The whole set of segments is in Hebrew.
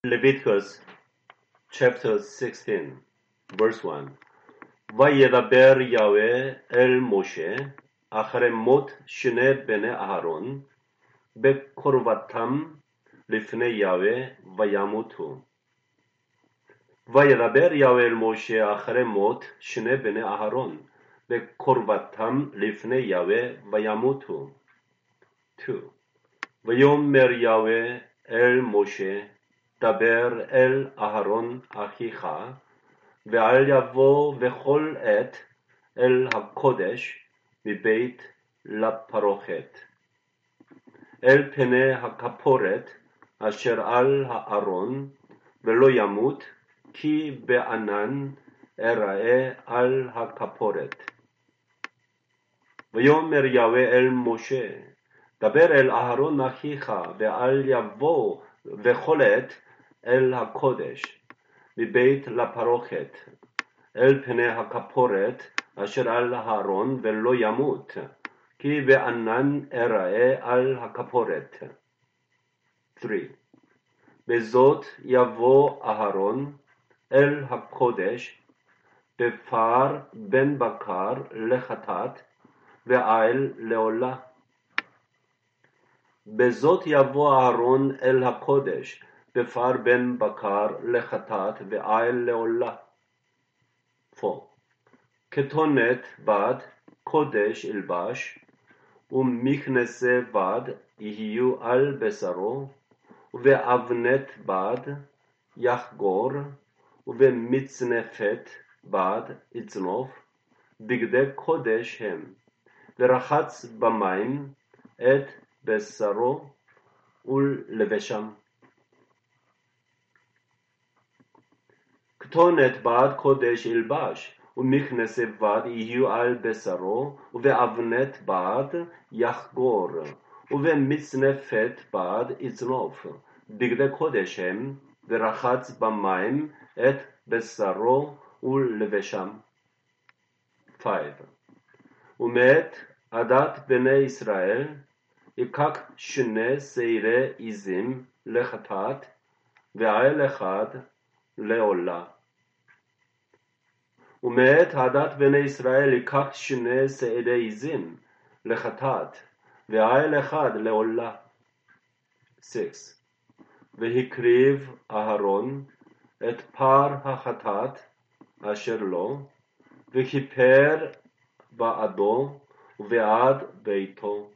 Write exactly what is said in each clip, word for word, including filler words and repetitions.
Leviticus chapter sixteen, verse one. וידבר יהוה אל משה אחרי מות שני בני אהרון בקרבתם לפני יהוה וימותו. וידבר יהוה אל משה אחרי מות שני בני אהרון בקרבתם לפני יהוה וימותו. two. ויאמר יהוה אל משה דבר אל אהרון אחיך ואל יבוא בכל עת אל הקודש מבית לפרוכת אל פני הכפורת אשר על הארון ולא ימות כי בענן אראה על הכפורת. ויאמר יהוה אל משה דבר אל אהרון אחיך ואל יבוא בכל עת אל הקודש מבית לפרוכת אל פני הכפורת אשר על הארון ולא ימות כי בענן אראה על הכפורת. three. בזאת יבוא אהרון אל הקודש בפר בן בקר לחטאת ועיל לעולה. בזאת יבוא אהרון אל הקודש בפר בן בקר לחטאת ועיל לעולה. four. כתונת בד קודש ילבש ומכנסי בד יהיו על בשרו ובאבנת בד יחגור ובמצנפת בד יצנוף בגדי קודש הם ורחץ במים את בשרו ולבשם. כתונת בד קודש ילבש ומכנסי בד יהיו על בשרו ובאבנת בד יחגור ובמצנפת בד יצנוף בגדי קודש הם ורחץ במים את בשרו ולבשם. five. ומאת עדת בני ישראל ייקח שני שעירי עזים לחטאת ועיל אחד לעולה. ומאת עדת בני ישראל ייקח שני שעירי עזים לחטאת ועיל אחד לעולה. six. והקריב אהרון את פר החטאת אשר לו וכיפר בעדו ובעד ביתו.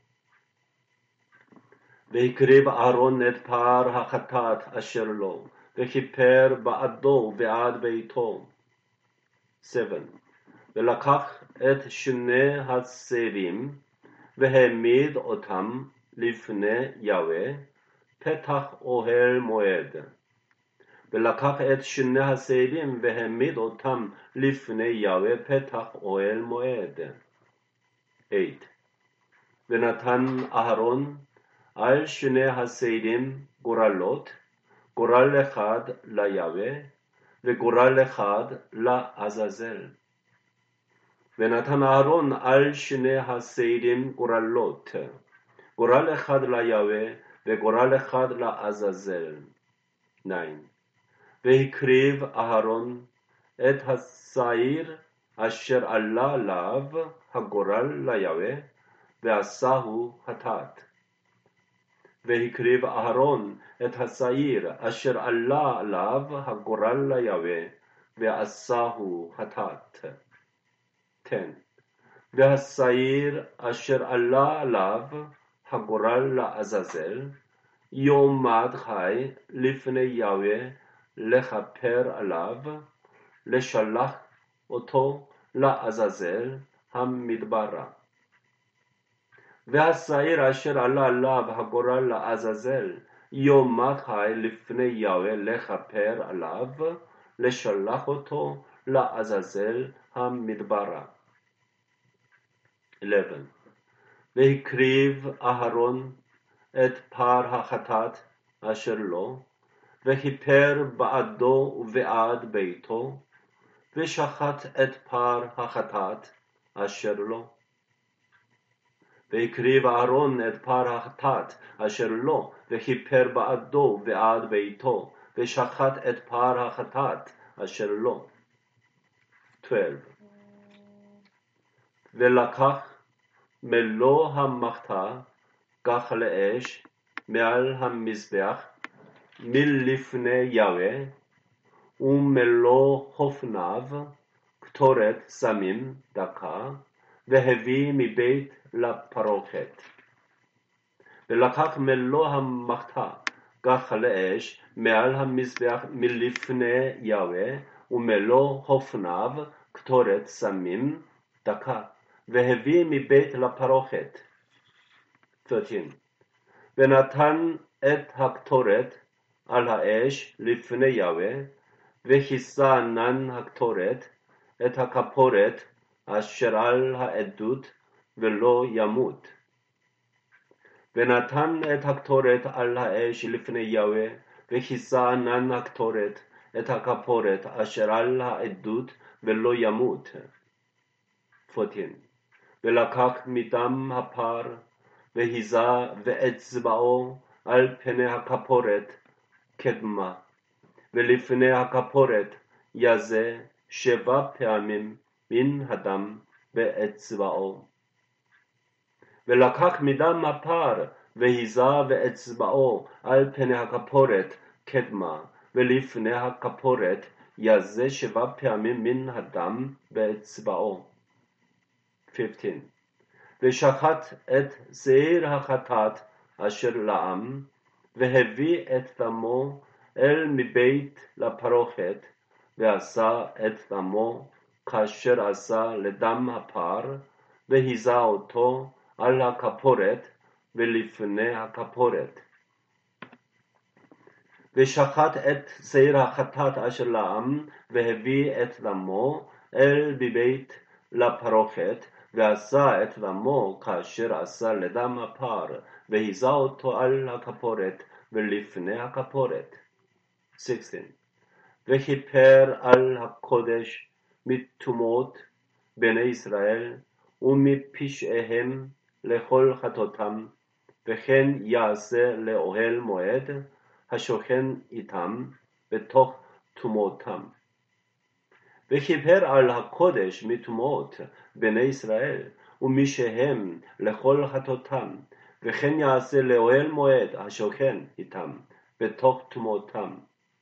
והקריב אהרון את פר החטאת אשר לו וכיפר בעדו ובעד ביתו. seven. ולקח את שני השעירים והעמיד אותם לפני יהוה פתח אוהל מועד. ולקח את שני השעירים והעמיד אותם לפני יהוה פתח אוהל מועד. eight. ונתן אהרון על שני השעירים גורלות, גורל אחד ליהוה וגורל אחד לעזאזל. ונתן אהרון על שני השעירים גורלות, גורל אחד ליהוה וגורל אחד לעזאזל. nine. והקריב אהרון את השעיר אשר עלה עליו הגורל ליהוה ועשהו חטאת. והקריב אהרון את השעיר אשר עלה עליו הגורל ליהוה ועשהו חטאת. ten. והשעיר אשר עלה עליו הגורל לעזאזל יעמד חי לפני יהוה לכפר עליו לשלח אותו לעזאזל המדברה. והשעיר אשר עלה עליו הגורל לעזאזל יעמד חי לפני יהוה לכפר עליו לשלח אותו לעזאזל המדברה. eleven. והקריב אהרון את פר החטאת אשר לו וכיפר בעדו ובעד ביתו ושחט את פר החטאת אשר לו. והקריב אהרון את פר החטאת אשר לו וכיפר בעדו ובעד ביתו ושחט את פר החטאת אשר לו. שתים עשרה. ולקח מלוא המחתה גח לאש מעל המזבח מלפני יהוה, ומלוא חופניו קטורת סמים דקה, והביא מבית לפרוכת. ולקח מלוא המחתה גח לאש מעל המזבח מלפני יהוה, ומלוא חופניו קטורת סמים דקה, והביא מבית לפרוכת. שלוש עשרה. ונתן את הקטורת על האש לפני יהוה, וכיסה ענן הקטורת את הכפורת אשר על העדות, ולא ימות. ונתן את הקטורת על האש לפני יהוה, וכיסה ענן הקטורת את הכפורת אשר על העדות, ולא ימות. ארבע עשרה. ולקח מדם הפר, והיזה ואצבעו על פני הכפורת קדמה, ולפני הכפורת יזה שבע פעמים מן הדם באצבעו. ולקח מדם הפר, והיזה ואצבעו על פני הכפורת קדמה, ולפני הכפורת יזה שבע פעמים מן הדם באצבעו. חמש עשרה. ושחט את שעיר החטאת אשר לעם, והביא את דמו אל מבית לפרוכת, ועשה את דמו כאשר עשה לדם הפר, והיזה אותו על הכפורת ולפני הכפורת. ושחט את שעיר החטאת אשר לעם, והביא את דמו אל מבית לפרוכת, ועשה את דמו כאשר עשה לדם הפר, והיזה אותו על הכפורת ולפני הכפורת. שש עשרה. וכיפר על הקודש מטומאות בני ישראל ומפשעיהם לכל חטאותם, וכן יעשה לאוהל מועד השוכן איתם בתוך טומאותם. וכיפר על הקודש מטומאות בני ישראל ומשהם לכל חטאותם, וכן יעשה לאוהל מועד השוכן איתם בתוך טומאותם.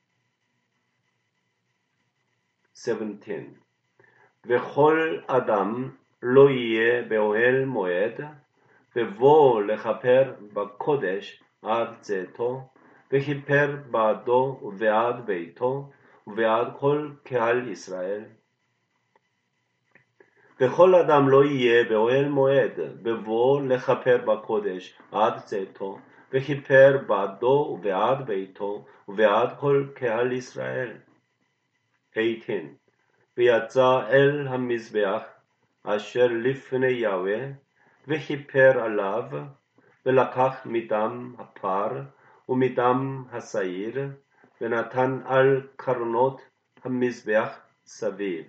שבע עשרה. וכל אדם לא יהיה באוהל מועד בבוא לכפר בקודש עד צאתו, וכיפר בעדו ובעד ביתו ובעד כל קהל ישראל. וכל אדם לא יהיה באוהל מועד בבוא לכפר בקודש עד צאתו, וכיפר בעדו ובעד ביתו ובעד כל קהל ישראל. שמונה עשרה. ויצא אל המזבח אשר לפני יהוה, וכיפר עליו, ולקח מדם הפר ומדם השעיר, ונתן על קרנות המזבח סביב.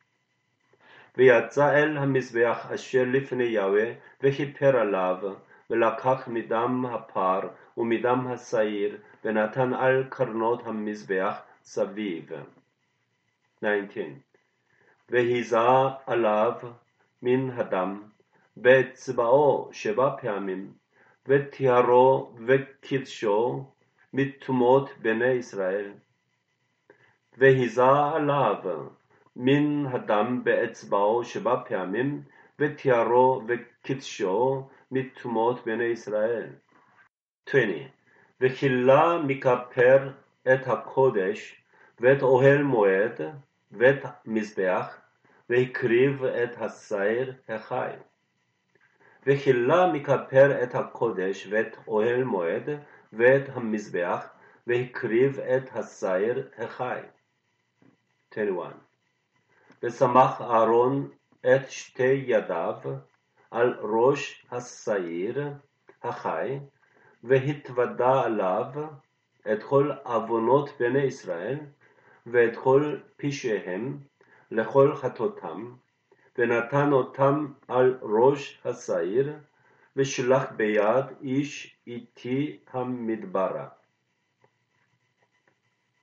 ויצא אל המזבח אשר לפני יהוה, וכיפר עליו, ולקח מדם הפר ומדם השעיר, ונתן על קרנות המזבח סביב. תשע עשרה. והיזה עליו מן הדם באצבעו שבע פעמים, וטיהרו וקידשו מטומאות בני ישראל. והיזה עליו מן הדם באצבעו שבע פעמים, וטיהרו וקידשו מטומאות בני ישראל. עשרים. וכילה מכפר את הקודש ואת אוהל מועד ואת מזבח, והקריב את השעיר החי. וכילה מכפר את הקודש ואת אוהל מועד ואת המזבח, והקריב את השעיר החי. עשרים ואחת. ושמח אהרון את שתי ידיו על ראש השעיר החי, והתוודה עליו את כל עוונות בני ישראל, ואת כל פשעיהם לכל חטאותם, ונתן אותם על ראש השעיר, ושלח ביד איש איתי המדברה.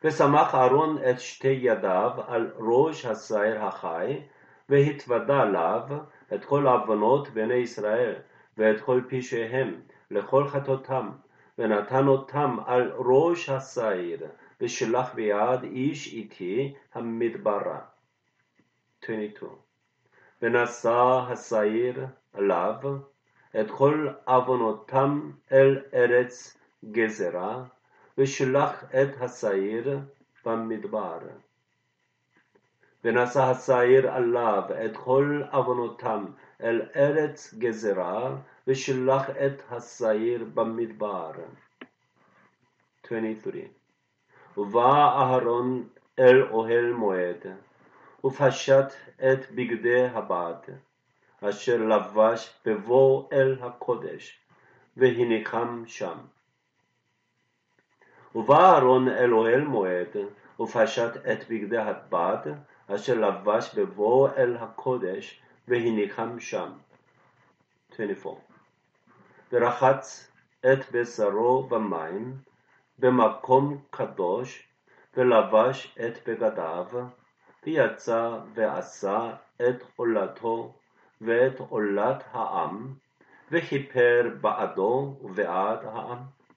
וסמך אהרון את שתי ידיו על ראש השעיר החי, והתוודה עליו את כל עוונות בני ישראל, ואת כל פשעיהם, לכל חטאותם, ונתן אותם על ראש השעיר, ושלח ביד איש איתי המדברה. עשרים ושתיים. ונשא השעיר עליו את כל עוונותם אל ארץ גזרה, ושלח את השעיר במדבר. ונשא השעיר עליו את כל עוונותם אל ארץ גזרה, ושלח את השעיר במדבר. עשרים ושלוש. ובא אהרון אל אוהל מועד, ופשט את בגדי הבד, אשר לבש בבוא אל הקודש, והניחם שם. ובא אהרון אל אוהל מועד, ופשט את בגדי הבד, אשר לבש בבוא אל הקודש, והניחם שם. עשרים וארבע. ורחץ את בשרו במים, במקום קדוש, ולבש את בגדיו, ויצא ועשה את עולתו ואת עולת העם, וכיפר בעדו ובעד העם.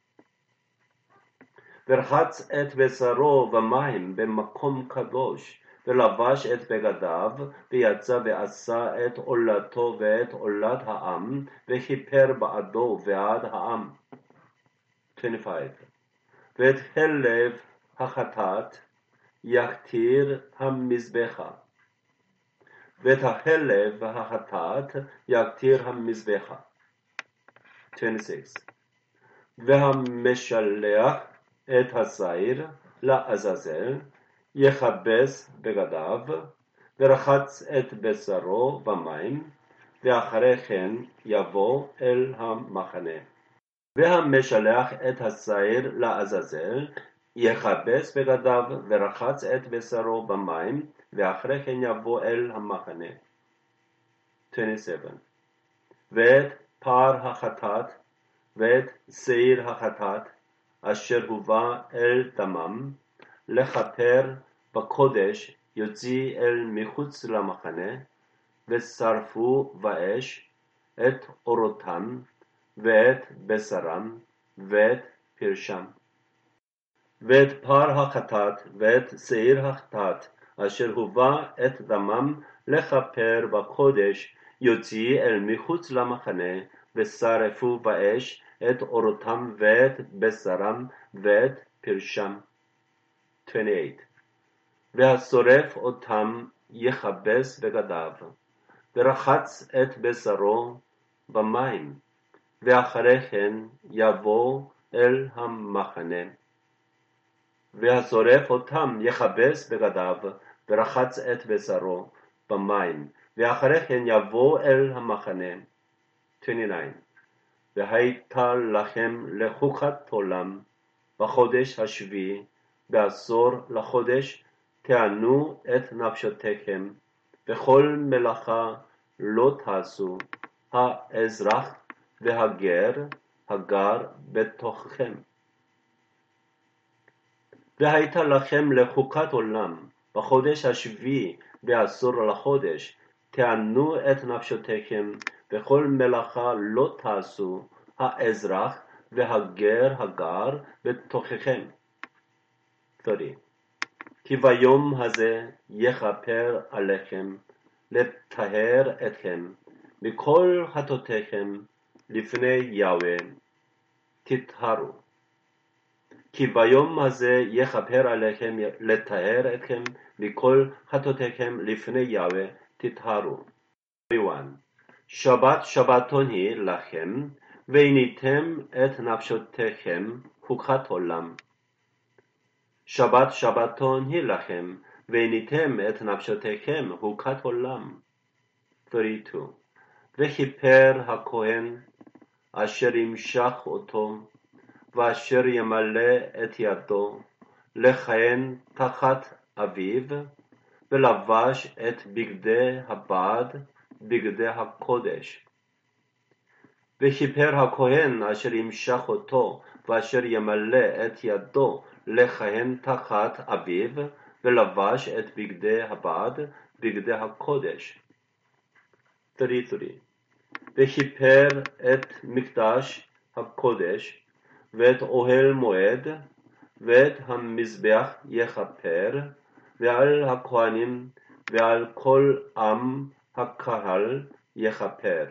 ורחץ את בשרו במים במקום קדוש, ולבש את בגדיו, ויצא ועשה את עולתו ואת עולת העם, וכיפר בעדו ובעד העם. עשרים וחמש. ואת חלב החטאת יקטיר המזבחה, ואת החלב החטאת יקטיר המזבחה. עשרים ושש. והמשלח את השעיר לעזאזל יכבס בגדיו, ורחץ את בשרו במים, ואחרי כן יבוא אל המחנה. והמשלח את השעיר לעזאזל יכבס בגדיו, ורחץ את בשרו במים, ואחרי כן יבוא אל המחנה. עשרים ושבע. ואת פר החטאת, ואת שעיר החטאת, אשר הובא אל דמם, לכפר בקודש יוציא אל מחוץ למחנה, ושרפו באש את אורותם, ואת בשרם, ואת פרשם. ואת פר החטאת, ואת שעיר החטאת, אשר הובא את דמם, לכפר בקודש יוציא אל מחוץ למחנה, ושרפו באש את אורותם ואת בשרם ואת פרשם. עשרים ושמונה. והשורף אותם יכבס בגדיו, ורחץ את בשרו במים, ואחרי כן יבוא אל המחנה. והשורף אותם יכבס בגדיו, ורחץ את בשרו במים, ואחרי כן יבוא אל המחנה. עשרים ותשע. והייתה לכם לחוקת עולם, בחודש השביעי, בעשור לחודש, תענו את נפשותיכם, וכל מלאכה לא תעשו, האזרח והגר הגר בתוככם. והייתה לכם לחוקת עולם, בחודש השביעי, בעשור לחודש, תענו את נפשותיכם, וכל מלאכה לא תעשו, האזרח והגר הגר בתוככם. שלושים. כי ביום הזה יכפר עליכם, לטהר אתכם, מכל חטאותיכם לפני יהוה, תטהרו. כי ביום הזה יכפר עליכם, לטהר אתכם, מכל חטאותיכם לפני יהוה, תטהרו. שבת שבתון היא לכם, ועיניתם את נפשותיכם חוקת עולם. שבת שבתון היא לכם, ועיניתם את נפשותיכם חוקת עולם. שלושים ושתיים. וכיפר הכהן, אשר ימשך אותו, ואשר ימלא את ידו, לכהן תחת אביו, ולבש את בגדי הבד, בגדי הקודש. וכיפר הכהן אשר ימשך אותו, ואשר ימלא את ידו לכהן תחת אביו, ולבש את בגדי הבד, בגדי הקודש. שלושים ושלוש. וכיפר את מקדש הקודש, ואת אוהל מועד, ואת המזבח יכפר, ועל הכהנים ועל כל עם הקהל יכפר.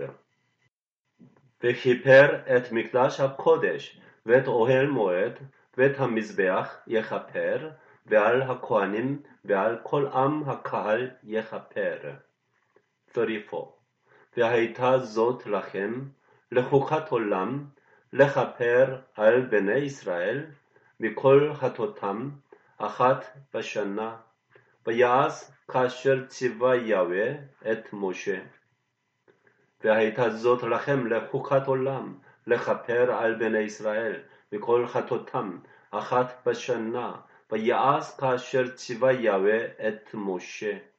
וכיפר את מקדש הקודש, ואת אוהל מועד, ואת המזבח יכפר, ועל הכהנים ועל כל עם הקהל יכפר. שלושים וארבע. והייתה זאת לכם לחוקת עולם, לכפר על בני ישראל מכל חטאותם אחת בשנה, ויעש כאשר ציווה יהוה את משה. והייתה זאת לכם לחוקת עולם, לכפר על בני ישראל מכל חטאותם אחת בשנה, ויעש כאשר ציווה יהוה את משה.